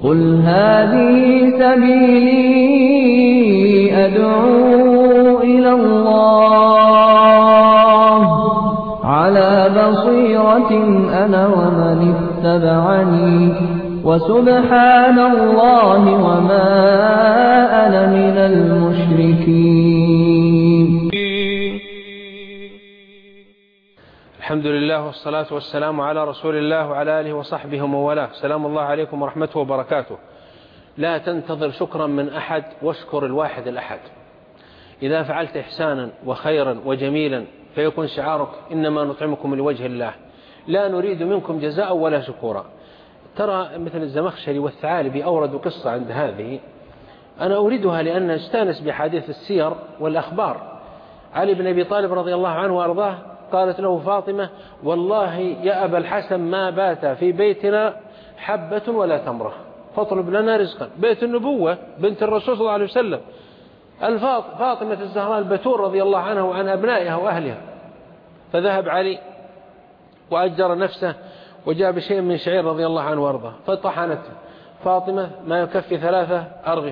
قل هذه سبيلي أدعو إلى الله على بصيرة أنا ومن اتبعني وسبحان الله وما أنا من المشركين. الحمد لله والصلاة والسلام على رسول الله وعلى آله وصحبه وموالاه. سلام الله عليكم ورحمته وبركاته. لا تنتظر شكرا من أحد، واشكر الواحد الأحد. إذا فعلت إحسانا وخيرا وجميلا فيكون شعارك إنما نطعمكم لوجه الله لا نريد منكم جزاء ولا شكورا. ترى مثل الزمخشري والثعالبي أوردوا قصة عند هذه، أنا أريدها لأن استانس بحديث السير والأخبار. علي بن أبي طالب رضي الله عنه وأرضاه قالت له فاطمة: والله يا أبا الحسن ما بات في بيتنا حبة ولا تمرة فاطلب لنا رزقا. بيت النبوة بنت الرسول صلى الله عليه وسلم، فاطمة الزهراء البتول رضي الله عنها وعن أبنائها وأهلها. فذهب علي وأجر نفسه وجاء بشيء من شعير رضي الله عنه وارضاه، فطحنت فاطمة ما يكفي 3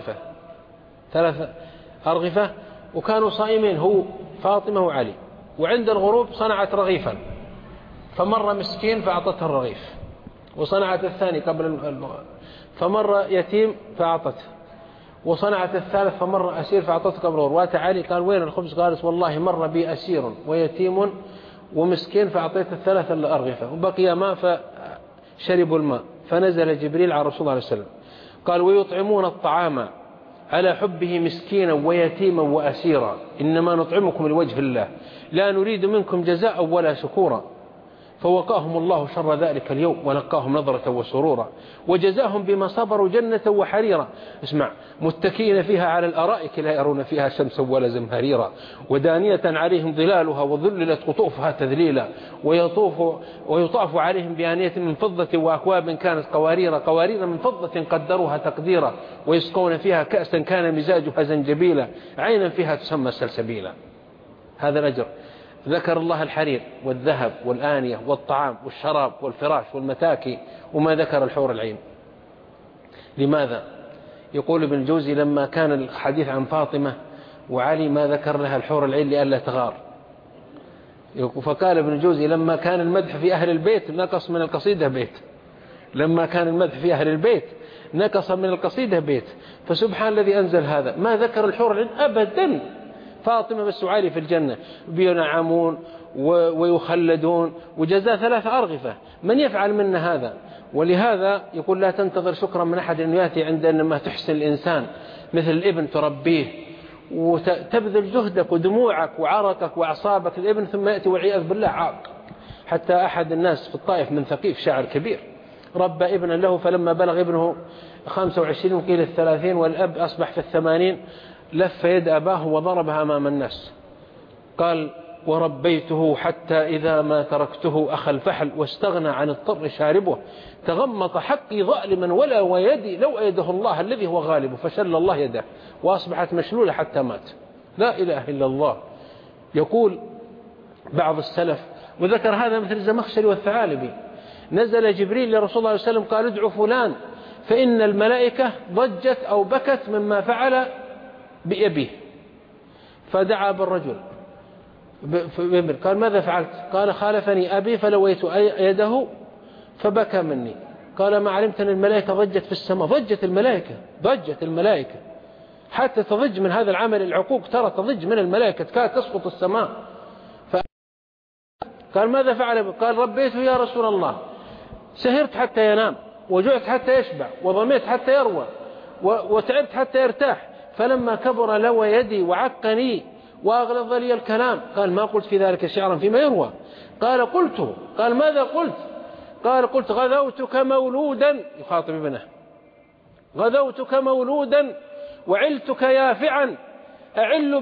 أرغفة، وكانوا صائمين هو فاطمة وعلي. وعند الغروب صنعت رغيفا، فمر مسكين فأعطته الرغيف، وصنعت الثاني قبل فمر يتيم فأعطته، وصنعت الثالث فمر أسير فأعطته قبل الغروب. واتى علي قال: وين الخبز؟ قالت: والله مر بي أسير ويتيم ومسكين فأعطيت الثلاثة الأرغفة وبقي ماء فشربوا الماء. فنزل جبريل على رسول الله عليه وسلم قال: ويطعمون الطعام على حبه مسكينا ويتيما وأسيرا إنما نطعمكم لوجه الله لا نريد منكم جزاء ولا شكورا. فوقاهم الله شر ذلك اليوم ولقاهم نظرة وسرورا وجزاهم بما صبروا جنة وحريرا. اسمع: متكئين فيها على الأرائك لا يرون فيها شمسا ولا زمهريرا ودانية عليهم ظلالها وظللت قطوفها تذليلا ويطاف عليهم بآنية من فضة وأكواب كانت قوارير من فضة قدروها تقديرا ويسقون فيها كأسا كان مزاجها زنجبيلا عينا فيها تسمى سلسبيلا. هذا الأجر. ذكر الله الحرير والذهب والآنية والطعام والشراب والفراش والمتاكي، وما ذكر الحور العين. لماذا؟ يقول ابن الجوزي: لما كان الحديث عن فاطمة وعلي ما ذكر لها الحور العين لئلا تغار. فقال ابن الجوزي: لما كان المدح في أهل البيت نقص من القصيدة بيت. لما كان المدح في أهل البيت نقص من القصيدة بيت. فسبحان الذي أنزل هذا، ما ذكر الحور العين أبدا. فاطمة بس وعلي في الجنة بينعمون ويخلدون وجزاء 3 أرغفة. من يفعل منا هذا؟ ولهذا يقول: لا تنتظر شكرا من أحد أن يأتي عندما تحسن الإنسان مثل الابن تربيه وتبذل جهدك ودموعك وعرقك وأعصابك الابن، ثم يأتي والعياذ بالله عاق. حتى أحد الناس في الطائف من ثقيف شاعر كبير ربى ابنا له، فلما بلغ ابنه 25 قيل 30 والأب أصبح في 80 لف يد أباه وضربها أمام الناس. قال: وربيته حتى إذا ما تركته أخى الفحل واستغنى عن الطر شاربه تغمط حقي ظالما ولا ويدي لو أيده الله الذي هو غالبه فشل الله يده وأصبحت مشلولة حتى مات. لا إله إلا الله. يقول بعض السلف وذكر هذا مثل الزمخشري والثعالبي: نزل جبريل لرسول الله صلى الله عليه وسلم قال: ادعو فلان فإن الملائكة ضجت أو بكت مما فعل بأبيه. فدعا بالرجل قال: ماذا فعلت؟ قال: خالفني أبي فلويت يده فبكى مني. قال: ما علمت أن الملائكة ضجت في السماء. ضجت الملائكة حتى تضج من هذا العمل العقوق، ترى تضج من الملائكة كانت تسقط السماء. قال: ماذا فعل؟ قال: ربيته يا رسول الله، سهرت حتى ينام وجعت حتى يشبع وضميت حتى يروى وتعبت حتى يرتاح، فلما كبر لوى يدي وعقني وأغلظ لي الكلام. قال: ما قلت في ذلك شعرا فيما يروى. قال: قلته. قال: ماذا قلت؟ قال: قلت غذوتك مولودا، يخاطب ابنه، غذوتك مولودا وعلتك يافعا تعل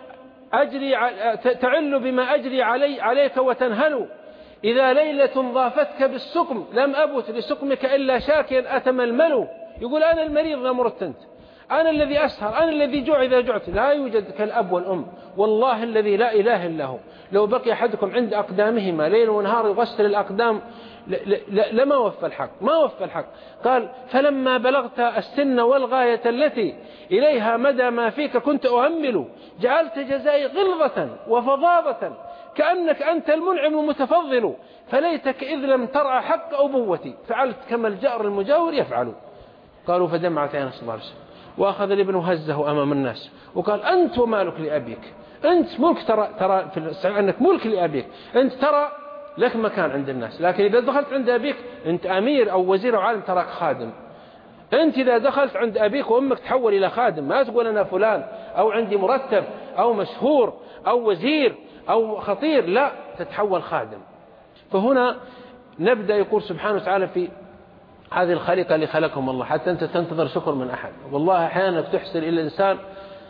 بما أجري عليك وتنهل إذا ليلة ضافتك بالسقم لم أبت لسقمك إلا شاكيا أتململ. يقول: أنا المريض لا مرتنت، أنا الذي أسهر، أنا الذي جوع إذا جعت. لا يوجد كالأب والأم، والله الذي لا إله إلا هو. لو بقي أحدكم عند أقدامهما ليل ونهار يغسل الأقدام لما وفى الحق، ما وفى الحق. قال فلما بلغت السن والغاية التي إليها مدى ما فيك كنت أؤمل، جعلت جزائي غلظة وفظاظة كأنك أنت المنعم المتفضل، فليتك إذ لم ترعى حق أبوتي، فعلت كما الجار المجاور يفعل. قالوا فدمعت عين صلى الله عليه وسلم، وأخذ الابن هزه أمام الناس وقال أنت ومالك لأبيك، أنت ملك، ترى في الصحيح أنك ملك لأبيك، أنت ترى لك مكان عند الناس، لكن إذا دخلت عند أبيك أنت أمير أو وزير أو عالم تراك خادم. أنت إذا دخلت عند أبيك وأمك تحول إلى خادم، ما تقول أنا فلان أو عندي مرتب أو مشهور أو وزير أو خطير، لا، تتحول خادم. فهنا نبدأ يقول سبحانه وتعالى في هذه الخليقة اللي خلقهم الله، حتى أنت تنتظر شكر من أحد. والله أحيانا تحسن إلى الإنسان،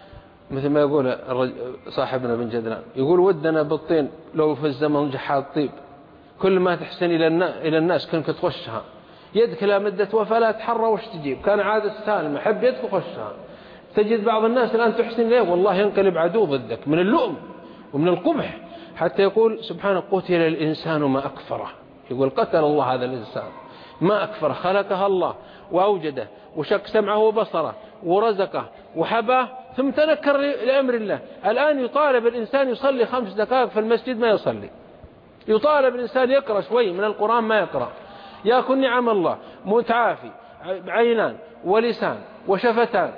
مثل ما يقول صاحبنا بن جدلان، يقول ودنا بالطين لو في الزمن جحاد طيب، كل ما تحسن إلى الناس كنك تخشها، يدك لا مدة وفلا تحرى وش تجيب، كان عادة سالم حب يدك وخشها. تجد بعض الناس الآن تحسن إليه والله ينقلب عدو ضدك من اللؤم ومن القبح، حتى يقول سبحانه قتل الإنسان ما أكفره. يقول قتل الله هذا الإنسان ما أكفره، خلقها الله وأوجده وشق سمعه وبصره ورزقه وحباه ثم تنكر لأمر الله. الآن يطالب الإنسان يصلي 5 دقائق في المسجد ما يصلي، يطالب الإنسان يقرأ شوي من القرآن ما يقرأ، يأكل نعم الله، متعافي، عينان ولسان وشفتان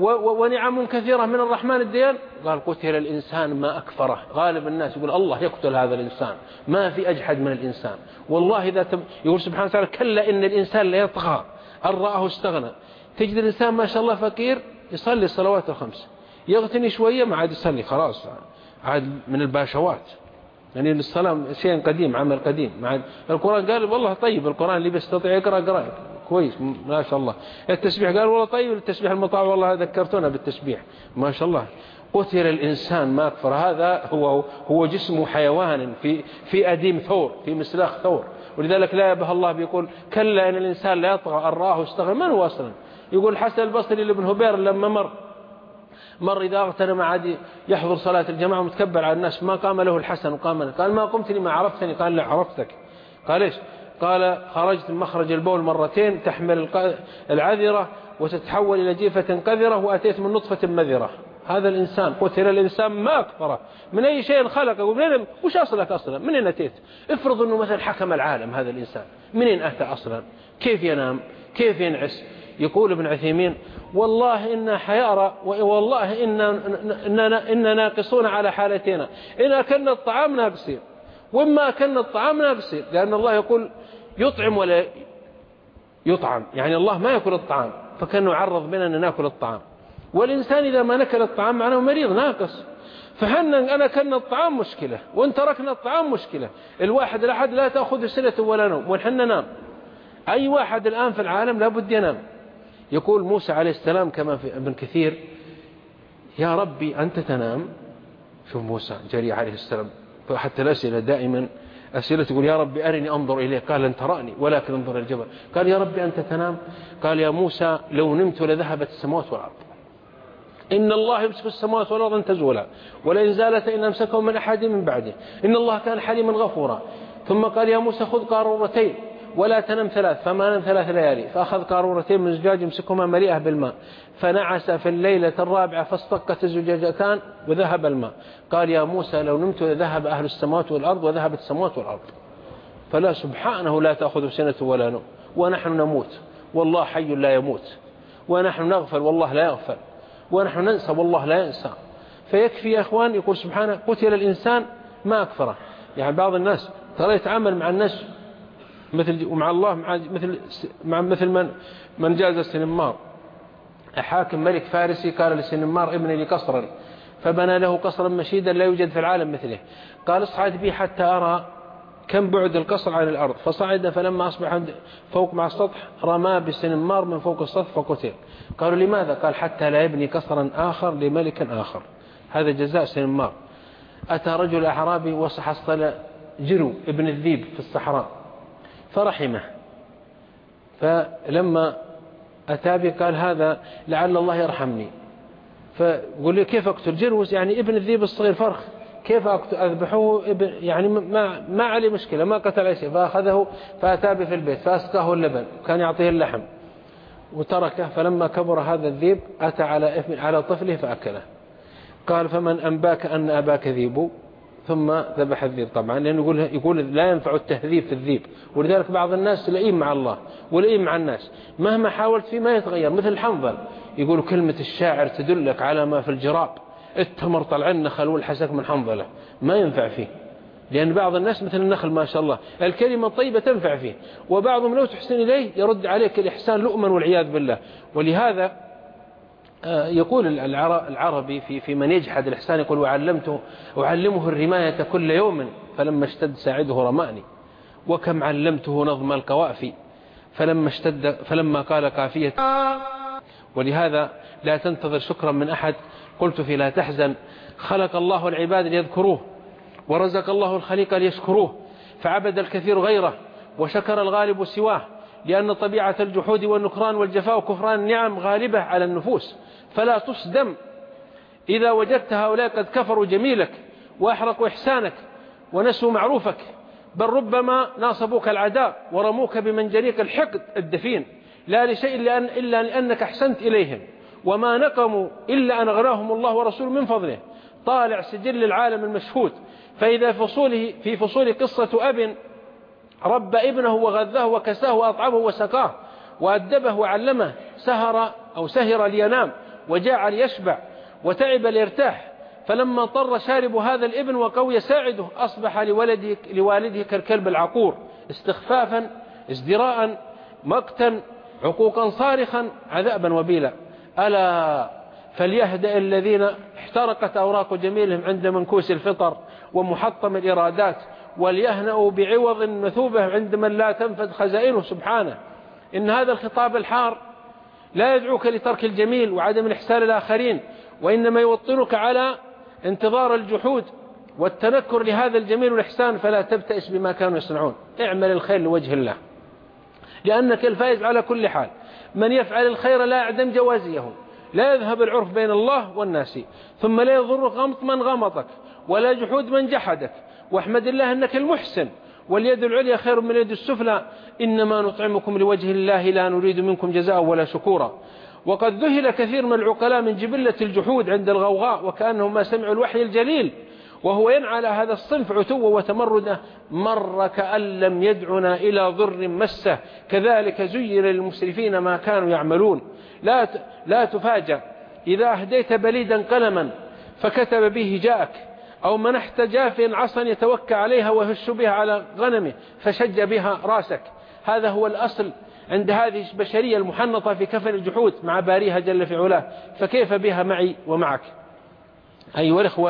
ونعم كثيرة من الرحمن الديان. قال قتل الإنسان ما أكفره. غالب الناس يقول الله يقتل هذا الإنسان، ما في أجحد من الإنسان. والله إذا يقول سبحانه وتعالى كلا إن الإنسان لا يطغى أن رآه استغنى. تجد الإنسان ما شاء الله فقير يصلي الصلوات الخمس، يغتني شوية ما عاد يصلي، خلاص عاد من الباشوات، يعني الصلاة شيء قديم، عمل قديم. مع القرآن قال والله طيب، القرآن اللي بيستطيع يقرأ كويس ما شاء الله. التسبيح قال والله طيب، التسبيح المطاع والله ذكرتونا بالتسبيح ما شاء الله. قتل الإنسان ما أكفر. هذا هو جسم حيوان في أديم ثور، في مسلاخ ثور. ولذلك لا يبه الله بيقول كلا إن الإنسان لا يطغى أن رآه استغنى. من هو أصلا؟ يقول الحسن البصري لابن هبير لما مر إذا اغتنم عادي يحضر صلاة الجماعة ومتكبر على الناس، ما قام له الحسن وقام له. قال ما قمت لي ما عرفتني؟ قال لا عرفتك. قال إيش؟ قال خرجت من مخرج البول مرتين تحمل العذرة وتتحول إلى جيفة قذرة وأتيت من نطفة مذرة. هذا الإنسان قتل الإنسان ما أكفره. من أي شيء خلقه؟ وش أصلك أصلا؟ منين أتيت؟ افرض أنه مثلا حكم العالم هذا الإنسان، منين أتى أصلا؟ كيف ينام؟ كيف ينعس؟ يقول ابن عثيمين والله إنا حيارى، والله إننا ناقصون على حالتنا، إن أكلنا الطعام ناقصين وإما أكلنا الطعام ناقصين. لأن الله يقول يطعم ولا يطعم، يعني الله ما يأكل الطعام، فكان يعرض بنا أن نأكل الطعام. والإنسان إذا ما نأكل الطعام معناه مريض ناقص. فحنا أنا أكلنا الطعام مشكلة وإن تركنا الطعام مشكلة. الواحد الأحد لا تأخذ سنة ولا نوم ونحن ننام. أي واحد الآن في العالم لابد ينام. يقول موسى عليه السلام كما في ابن كثير يا ربي أنت تنام. شوف موسى جري عليه السلام، فحتى الأسئلة دائما أسئلة تقول يا ربي أرني أنظر إليه، قال لن تراني ولكن انظر إلى الجبل. قال يا ربي أنت تنام، قال يا موسى لو نمت لذهبت السماوات والأرض، إن الله يمسك السماوات والأرض أن تزولا ولئن زالت إن أمسكهم من أحد من بعده إن الله كان حليما غفورا. ثم قال يا موسى خذ قارورتين ولا تنم 3، فما نم 3 ليالي، فأخذ قارورتين من زجاج يمسكهما مليئة بالماء، فنعس في الليلة الرابعة فاصطقت الزجاجتان وذهب الماء. قال يا موسى لو نمت لذهب أهل السماوات والأرض وذهبت السماوات والأرض. فلا سبحانه لا تأخذ سنة ولا نوم ونحن نموت والله حي لا يموت، ونحن نغفل والله لا يغفل، ونحن ننسى والله لا ينسى. فيكفي يا أخوان يقول سبحانه قتل الإنسان ما أكفره. يعني بعض الناس ترى يتعامل مع الناس مثل ومع الله مثل من جاز السنمار. حاكم ملك فارسي قال للسنمار ابن لي قصرا، فبنى له قصرا مشيدا لا يوجد في العالم مثله. قال اصعد بي حتى أرى كم بعد القصر عن الأرض، فصعد فلما أصبح فوق مع السطح رمى بالسنمار من فوق السطح فقتل. قالوا لماذا؟ قال حتى لا يبني قصرا آخر لملك آخر. هذا جزاء سنمار. أتى رجل أعرابي وحصل جرو ابن الذيب في الصحراء فرحمه، فلما أتى به قال هذا لعل الله يرحمني، فقل لي كيف أقتل جروس يعني ابن الذيب الصغير فرخ، كيف أذبحه يعني ما عليه مشكلة، ما قتل أي شيء. فأخذه فأتى به في البيت فأسقاه اللبن، كان يعطيه اللحم وتركه. فلما كبر هذا الذيب أتى على طفله فأكله. قال فمن أنباك أن أباك ذيب؟ ثم ذبح الذيب طبعا، لأنه يقول لا ينفع التهذيب في الذيب. ولذلك بعض الناس لئيم مع الله ولئيم مع الناس، مهما حاولت فيه ما يتغير. مثل الحنظل، يقول كلمة الشاعر تدلك على ما في الجراب، التمر طلع النخل والحسك من حنظله، ما ينفع فيه. لأن بعض الناس مثل النخل ما شاء الله الكلمة الطيبة تنفع فيه، وبعضهم لو تحسن إليه يرد عليك الإحسان لؤما والعياذ بالله. ولهذا يقول العربي في من يجحد الإحسان، يقول أعلمه الرماية كل يوم فلما اشتد ساعده رماني، وكم علمته نظم القوافي فلما قال قافية. ولهذا لا تنتظر شكرا من أحد. قلت في لا تحزن، خلق الله العباد ليذكروه، ورزق الله الخليق ليشكروه، فعبد الكثير غيره وشكر الغالب سواه، لأن طبيعة الجحود والنكران والجفاء وكفران النعم غالبة على النفوس. فلا تصدم إذا وجدت هؤلاء قد كفروا جميلك وأحرقوا إحسانك ونسوا معروفك، بل ربما ناصبوك العداء ورموك بمنجنيك الحقد الدفين، لا لشيء إلا لأنك أحسنت إليهم، وما نقموا إلا أن أغناهم الله ورسوله من فضله. طالع سجل العالم المشهود، فإذا في فصول قصة أب ربى ابنه وغذاه وكساه وأطعمه وسقاه وأدبه وعلمه، سهر لينام وجاع ليشبع وتعب ليرتاح، فلما اضطر شارب هذا الابن وقوي ساعده أصبح لوالده كالكلب العقور، استخفافا ازدراء مقتا عقوقا صارخا عذابا وبيلا. ألا فليهدأ الذين احترقت أوراق جميلهم عند منكوس الفطر ومحطم الإرادات، وليهنأوا بعوض مثوبة عند من لا تنفذ خزائنه سبحانه. إن هذا الخطاب الحار لا يدعوك لترك الجميل وعدم الإحسان للآخرين، وإنما يوطنك على انتظار الجحود والتنكر لهذا الجميل والإحسان. فلا تبتئس بما كانوا يصنعون، اعمل الخير لوجه الله، لأنك الفائز على كل حال. من يفعل الخير لا يعدم جوازيه، لا يذهب العرف بين الله والناس، ثم لا يضر غمط من غمطك ولا جحود من جحدك، واحمد الله أنك المحسن، واليد العليا خير من اليد السفلى، إنما نطعمكم لوجه الله لا نريد منكم جزاء ولا شكورا. وقد ذهل كثير من العقلاء من جبلة الجحود عند الغوغاء، وكأنهم ما سمعوا الوحي الجليل، وهو ينعى على هذا الصنف عتوه وتمرده، مر كأن لم يدعنا إلى ضر مسه، كذلك زين للمسرفين ما كانوا يعملون. لا تفاجأ إذا أهديت بليدا قلما فكتب به جاءك، أو منحت جاف عصا يتوكى عليها وهش بها على غنمه فشج بها راسك. هذا هو الأصل عند هذه البشرية المحنطة في كفن الجحود مع باريها جل في علاه، فكيف بها معي ومعك؟ أيها الإخوة،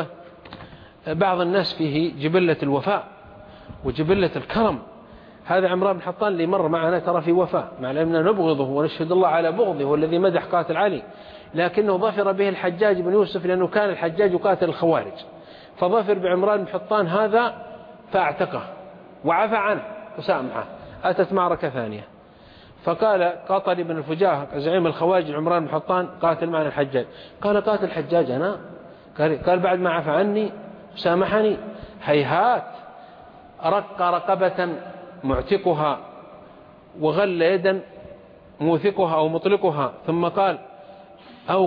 بعض الناس فيه جبلة الوفاء وجبلة الكرم. هذا عمران بن حطان اللي مر معنا ترى في وفاء، مع أننا نبغضه ونشهد الله على بغضه، والذي مدح قاتل علي، لكنه ظفر به الحجاج بن يوسف، لأنه كان الحجاج يقاتل الخوارج، فظفر بعمران بن حطان هذا فاعتقه وعفى عنه وسامحه. أتت معركة ثانية، فقال قاطل بن الفجاه زعيم الخوارج عمران بن حطان قاتل معنا الحجاج. قال قاتل الحجاج أنا؟ قال بعد ما عفى عني وسامحني؟ هيهات. رق رقبة معتقها وغل يدا موثقها أو مطلقها، ثم قال أو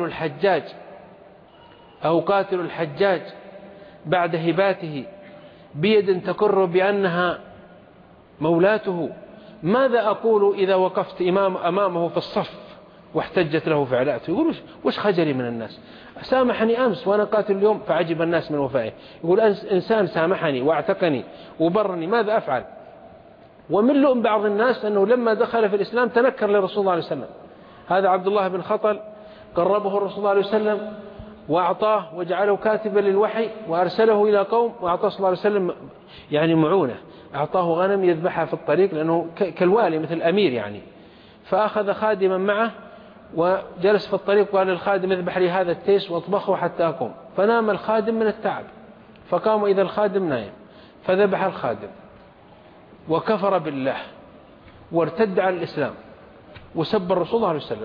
قاتل الحجاج بعد هباته بيد تكر بأنها مولاته، ماذا أقول إذا وقفت أمامه في الصف واحتجت له فعلاته؟ يقول وش خجلي من الناس؟ سامحني أمس وأنا قاتل اليوم، فعجب الناس من وفائه. يقول إنسان سامحني واعتقني وبرني، ماذا أفعل؟ ومن لؤم بعض الناس أنه لما دخل في الإسلام تنكر لرسول الله عليه وسلم. هذا عبد الله بن خطل قربه الرسول الله عليه وسلم وأعطاه وجعله كاتبا للوحي وأرسله إلى قوم، وأعطاه صلى الله عليه وسلم يعني معونة، أعطاه غنم يذبحها في الطريق لأنه كالوالي مثل الأمير يعني. فأخذ خادما معه وجلس في الطريق وقال للخادم اذبح لي هذا التيس واطبخه حتى أقوم. فنام الخادم من التعب، فقام إذا الخادم نايم، فذبح الخادم وكفر بالله وارتد عن الإسلام وسب الرسول صلى الله عليه وسلم.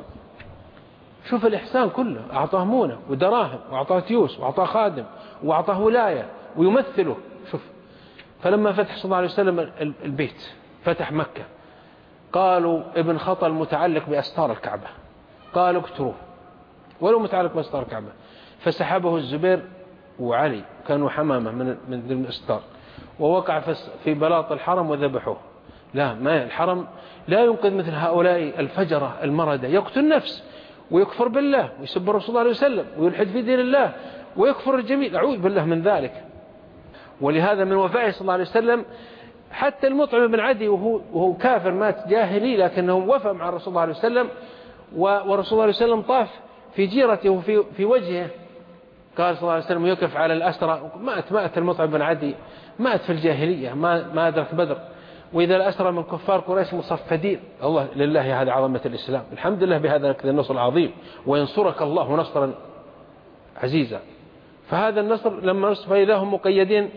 شوف الإحسان كله، أعطاه مونة ودراهم وأعطاه تيوس وأعطاه خادم وأعطاه ولاية ويمثله. شوف، فلما فتح صلى الله عليه وسلم البيت، فتح مكة، قالوا ابن خطل متعلق بأستار الكعبة، قالوا اقتلوه ولو متعلق بأستار الكعبة. فسحبه الزبير وعلي، كانوا حمامة من الأستار، ووقع في بلاط الحرم وذبحوه. لا، ما الحرم لا ينقذ مثل هؤلاء الفجرة المردة، يقتل نفس ويكفر بالله ويسب الرسول صلى الله عليه وسلم ويلحد في دين الله ويكفر الجميل، أعوذ بالله من ذلك. ولهذا من وفائه صلى الله عليه وسلم حتى المطعم بن عدي وهو كافر مات جاهلي، لكنه وفى مع الرسول صلى الله عليه وسلم، والرسول صلى الله عليه وسلم طاف في جيرته وفي وجهه، قال صلى الله عليه وسلم يقف على الأسرى. مات المطعم بن عدي، مات في الجاهلية، ما أدرك بدر. وإذا الأسرى من كفار قريش مصفدين، الله لله هذه عظمة الإسلام، الحمد لله بهذا النصر العظيم، وينصرك الله نصرا عزيزا. فهذا النصر لما نصر فإذا هم مقيدين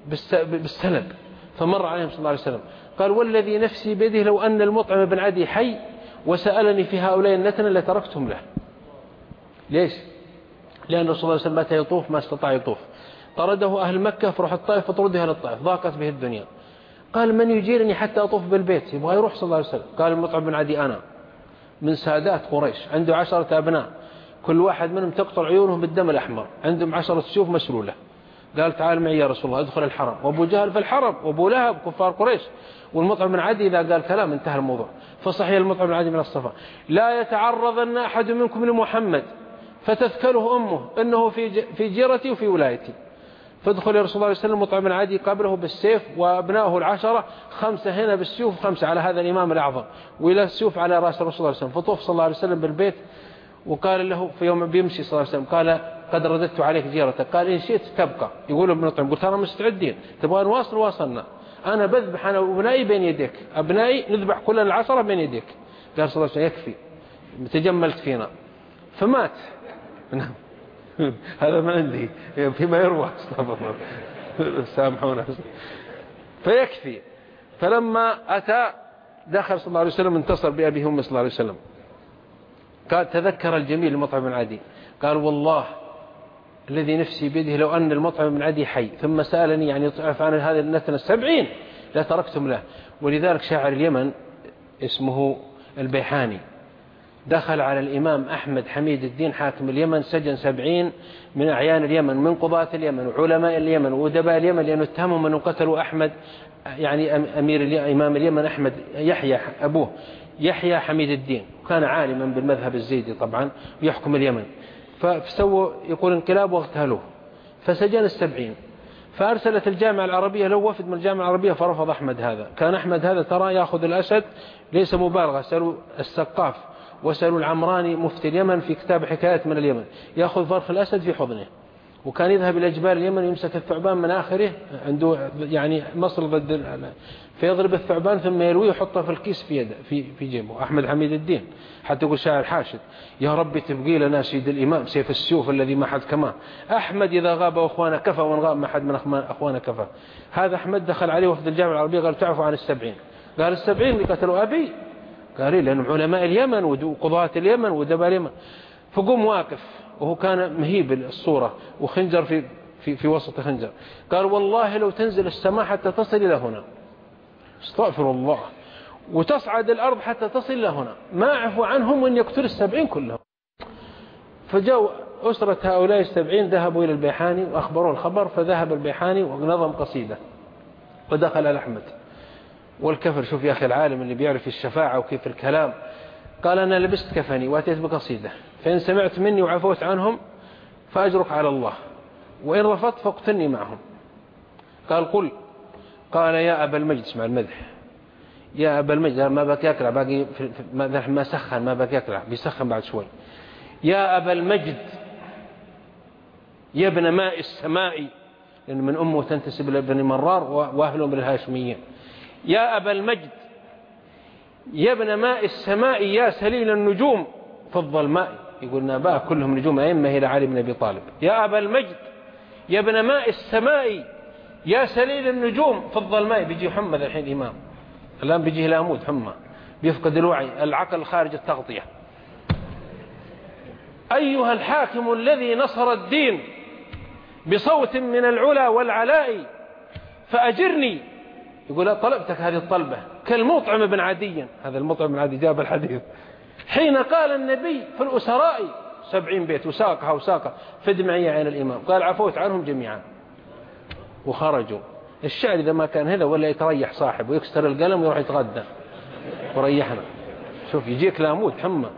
بالسلب. فمر عليهم صلى الله عليه وسلم قال والذي نفسي بيده لو أن المطعم بن عدي حي وسألني في هؤلاء النتنة لتركتهم له. ليش؟ لأن الرسول صلى الله عليه وسلم متى يطوف ما استطاع يطوف، طرده أهل مكة فروح الطائف فطرده أهل الطائف، ضاقت به الدنيا. قال من يجيرني حتى أطوف بالبيت؟ يبغى يروح صلى الله عليه وسلم. قال المطعم بن عدي أنا من سادات قريش، عنده 10 أبناء، كل واحد منهم تقطر عيونهم بالدم الأحمر، عندهم 10 سيوف مسلولة. قال تعال معي يا رسول الله ادخل الحرم، وابو جهل في الحرم وابو لهب كفار قريش. والمطعم بن عدي إذا قال كلام انتهى الموضوع. فصحيح المطعم بن عدي من الصفا لا يتعرضن أحد منكم لمحمد فتذكره أمه إنه في جيرتي وفي ولايتي. فادخل يا رسول الله عليه وسلم. مطعم بن عدي قبله بالسيف وأبنائه 10، 5 هنا بالسيوف 5 على هذا الإمام الأعظم، وإلى السيوف على رأس الرسول صلى الله عليه وسلم. فطوف صلى الله عليه وسلم بالبيت، وقال له في يوم بيمشي صلى الله عليه وسلم قال قد رددت عليك جيرتك، قال إن شئت تبقى. يقول ابن مطعم قلت أنا مستعدين، تبغى نواصل واصلنا، أنا بذبح أنا وأبنائي بين يديك، أبنائي نذبح كلنا 10 بين يديك. قال صلى الله عليه وسلم يكفي تجملت فينا، فمات. هذا ما عندي فيما يروى، سامحونا، فيكفي. فلما أتى دخل صلى الله عليه وسلم انتصر بأبيه وأمه صلى الله عليه وسلم. قال تذكر الجميل المطعم بن عدي، قال والله الذي نفسي بيده لو أن المطعم بن عدي حي ثم سألني يعني يطعف عن هذه النتنة 70 لا تركتم له. ولذلك شاعر اليمن اسمه البيحاني دخل على الإمام أحمد حميد الدين حاكم اليمن، سجن 70 من أعيان اليمن، من قضاة اليمن وعلماء اليمن وأدباء اليمن، لأنه اتهمهم أنه قتلوا أحمد يعني إمام اليمن أحمد يحيى أبوه يحيى حميد الدين، وكان عالما بالمذهب الزيدي طبعا ويحكم اليمن. فسووا يقول انقلاب واغتالوه، فسجن 70. فأرسلت الجامعة العربية له وفد من الجامعة العربية فرفض أحمد هذا. كان أحمد هذا ترى يأخذ الأسد، ليس مبالغة، سألوا السقاف وسألوا العمراني مفتي اليمن في كتاب حكايات من اليمن، يأخذ فرخ الأسد في حضنه، وكان يذهب إلى جبال اليمن يمسك الثعبان من آخره، عنده يعني مصر ضد فيضرب الثعبان ثم يلويه ويحطه في الكيس في يده في جيبه. أحمد حميد الدين حتى يقول شاعر حاشد يا ربي تبقي لنا سيد الإمام سيف السيوف الذي ما حد كما أحمد إذا غاب أخوانا كفى وإن غاب ما حد من أخوانا كفى. هذا أحمد دخل عليه وفد الجامعة العربية قال تعرفوا عن 70؟ قال 70 اللي قتلوا أبي، قال لأنهم علماء اليمن وقضاة اليمن ودباء اليمن. فقوم واقف وهو كان مهيب الصورة وخنجر في وسط خنجر، قال والله لو تنزل السماء حتى تصل إلى هنا، استغفر الله، وتصعد الأرض حتى تصل إلى هنا، ما أعفو عنهم وإن يقتل 70 كلهم. فجاءوا أسرة هؤلاء 70 ذهبوا إلى البيحاني وأخبروا الخبر، فذهب البيحاني ونظم قصيدة ودخل على أحمد والكفر. شوف يا أخي العالم اللي بيعرف الشفاعة وكيف الكلام، قال أنا لبست كفني وأتيت بقصيدة، فإن سمعت مني وعفوت عنهم فأجرك على الله، وإن رفضت فاقتلني معهم. قال قل. قال يا أبا المجد، اسمع المدح، يا أبا المجد، ما بك يكرع باقي ما سخن، ما بك يكرع بيسخن بعد شوي. يا أبا المجد يا ابن ماء السماء، لأن من أمه تنتسب لابن مرار وأهلهم بالهاشميين. يا أبا المجد يا ابن ماء السماء يا سليل النجوم في الظلماء. يقول ناباه كلهم نجوم أئمة إلى علي بن أبي طالب. يا أبا المجد يا ابن ماء السماء يا سليل النجوم في الظلماء. بيجي حمى الحين الإمام، الآن بيجي لامود حمى، بيفقد الوعي، العقل خارج التغطية. أيها الحاكم الذي نصر الدين بصوت من العلا والعلاء فأجرني. يقول طلبتك هذه الطلبة كالمطعم بن عدي، هذا المطعم بن عدي جاب الحديث، حين قال النبي في الأسراء 70 بيت وساقها في دمعية عين الإمام، قال عفوت عنهم جميعا وخرجوا. الشعر إذا ما كان هذا ولا يتريح صاحب ويكسر القلم ويروح يتغدى وريحنا. شوف يجيك لامود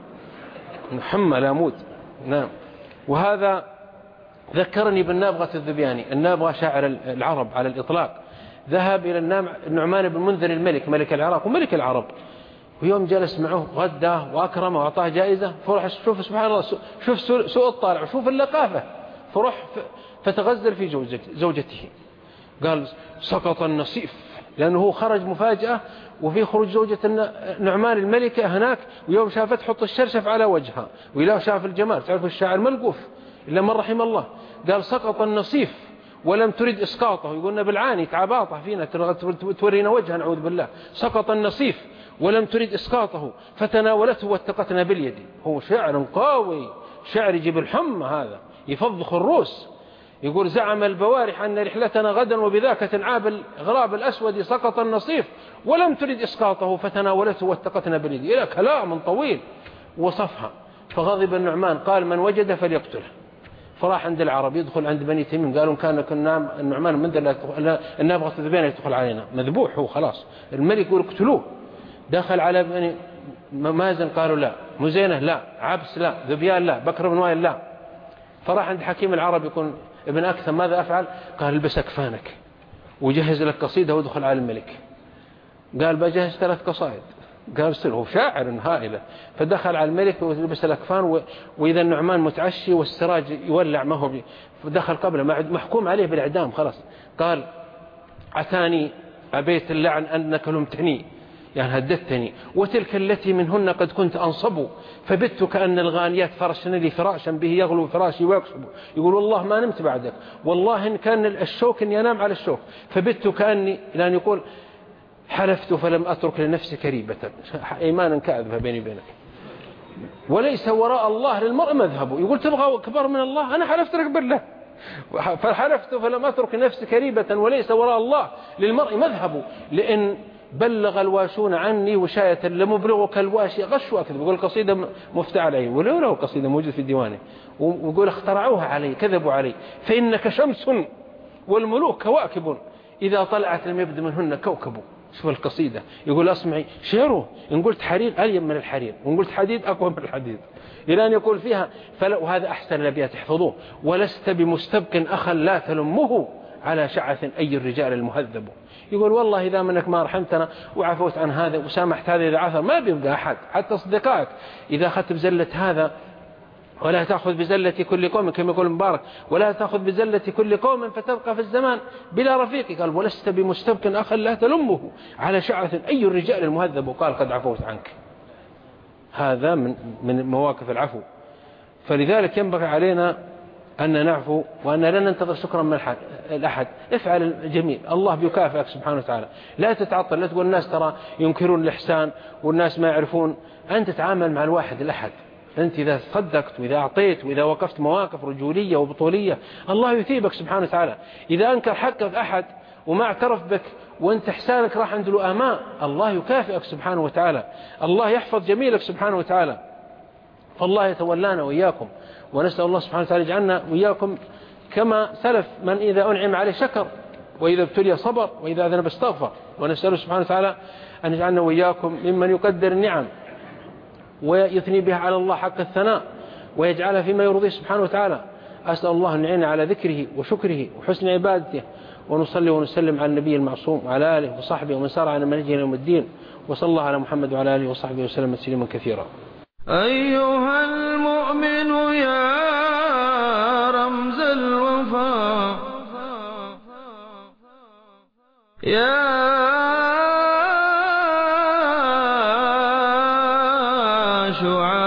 حمى لامود. نعم. وهذا ذكرني بالنابغة الذبياني. النابغة شاعر العرب على الإطلاق، ذهب إلى النعمان بن منذر الملك ملك العراق وملك العرب، ويوم جلس معه غداه وأكرمه وأعطاه جائزة، فرح شوف سبحان الله، شوف سوء الطالع وشوف اللقافة، فرح فتغزل في زوجته. قال سقط النصيف، لأنه هو خرج مفاجأة وفي خروج زوجة نعمان الملكة هناك، ويوم شافت تحط الشرشف على وجهها وإله شاف الجمال، تعرف الشاعر ملقوف إلا من رحم الله. قال سقط النصيف ولم تريد إسقاطه، يقولنا بالعاني تعباطه فينا تورينا وجهه نعوذ بالله. سقط النصيف ولم تريد إسقاطه فتناولته واتقتنا باليد. هو شعر قوي، شعر يجيب الحمى، هذا يفضخ الروس. يقول زعم البوارح أن رحلتنا غدا وبذاك تنعاب الغراب الأسود سقط النصيف ولم تريد إسقاطه فتناولته واتقتنا باليد، إلى كلام طويل وصفها. فغضب النعمان قال من وجد فليقتله، فراح عند العرب يدخل عند بني تميم، قالوا كان النعمان من النابغة الذبيان يدخل علينا، مذبوح هو خلاص، الملك يقول اقتلوه. دخل على بني مازن قالوا لا، مزينة لا، عبس لا، ذبيان لا، بكر بن وائل لا. فراح عند حكيم العرب يكون ابن أكثم، ماذا أفعل؟ قال البس أكفانك وجهز لك قصيدة وادخل على الملك. قال بجهز 3 قصائد. قال سره شاعر هائلة. فدخل على الملك ولبس الأكفان، وإذا النعمان متعشي والسراج يولع ما هو فدخل قبله محكوم عليه بالإعدام خلاص. قال عتاني أبيت اللعن أنك لمتني، يعني هددتني، وتلك التي منهن قد كنت أنصب، فبت كأن الغانيات فرشن لي فراشا به يغلو فراشي ويكسب. يقول والله ما نمت بعدك، والله إن كان الشوك إن ينام على الشوك، فبت كأني، لأن يقول حلفت فلم أترك لنفسي كريبة، إيمانا كاذبة بيني وبينك، وليس وراء الله للمرء مذهبه. يقول تبغى كبر من الله؟ أنا حلفت لك بالله، فحلفت فلم أترك نفسي كريبة وليس وراء الله للمرء مذهبه، لأن بلغ الواشون عني وشاية لمبلغك الواشي غش وأكذب. يقول قصيدة مفتعل عليه، ولو له قصيدة موجودة في ديوانه، ويقول اخترعوها علي كذبوا علي، فإنك شمس والملوك كواكب إذا طلعت لم يبد منهن كوكب. شوف القصيدة، يقول أسمعي شعره، إن قلت حرير أليم من الحرير، وإن قلت حديد أقوى من الحديد، إلى أن يقول فيها وهذا أحسن الأبيات احفظوه: ولست بمستبق أخا لا تلمه على شعث أي الرجال المهذب. يقول والله إذا منك ما رحمتنا وعفوت عن هذا وسامحت هذا إذا عثر ما بيبقى أحد، حتى أصدقائك إذا أخذت بزلة هذا ولا تأخذ بزلة كل قوم، كما يقول مبارك ولا تأخذ بزلة كل قوم فتبقى في الزمان بلا رفيق. قال ولست بمستبق أخا لا تلمه على شعث أي الرجال المهذب، وقال قد عفوت عنك. هذا من مواقف العفو. فلذلك ينبغي علينا أن نعفو وأن لا ننتظر شكرا من الأحد. افعل الجميل، الله بيكافئك سبحانه وتعالى. لا تتعطل، لا تقول الناس ترى ينكرون الإحسان والناس ما يعرفون. أنت تتعامل مع الواحد الأحد. أنت إذا صدقت وإذا أعطيت وإذا وقفت مواقف رجولية وبطولية الله يثيبك سبحانه وتعالى. إذا أنكر حقك أحد وما اعترف بك وانت إحسانك راح عند الأماء الله يكافئك سبحانه وتعالى. الله يحفظ جميلك سبحانه وتعالى. فالله يتولانا وإياكم، ونسأل الله سبحانه وتعالى يجعلنا وإياكم كما سلف من إذا أنعم عليه شكر وإذا ابتلي صبر وإذا أذنب استغفر. ونسأل سبحانه وتعالى أن يجعلنا وإياكم ممن يقدر النعم ويثني بها على الله حق الثناء ويجعلها فيما يرضيه سبحانه وتعالى. أسأل الله أن يعين على ذكره وشكره وحسن عبادته. ونصلي ونسلم على النبي المعصوم وعلى آله وصحبه ومن سار على منهجه يوم الدين. وصلى الله على محمد وعلى آله وصحبه وسلم تسليما كثيرا. أيها المؤمن يا رمز الوفاء، يا شعاع